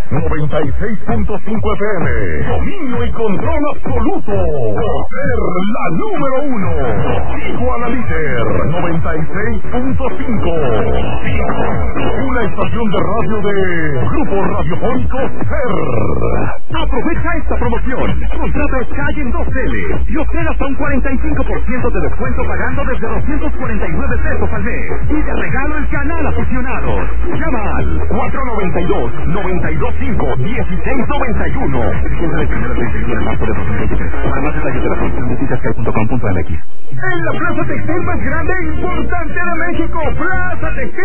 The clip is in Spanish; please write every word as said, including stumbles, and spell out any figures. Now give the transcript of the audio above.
noventa y seis punto cinco F M. Dominio y control absoluto. Por ser la número uno. Sigo a la líder. noventa y seis punto cinco. Una estación de radio de Grupo Radiofónico Ser. Aprovecha esta promoción. Contrata Sky en dos teles y obtén hasta un cuarenta y cinco por ciento de descuento pagando desde doscientos cuarenta y nueve pesos al mes. Y te regalo el canal aficionados. Llama al cuatro noventa y dos, noventa y dos cinco, dieciséis noventa y uno. Vigencia del primero al treinta y uno de marzo de dos mil veintitrés. Para más detalles de la promoción visita sky punto com punto m x. En la plaza textil más grande e importante de México, Plaza Textil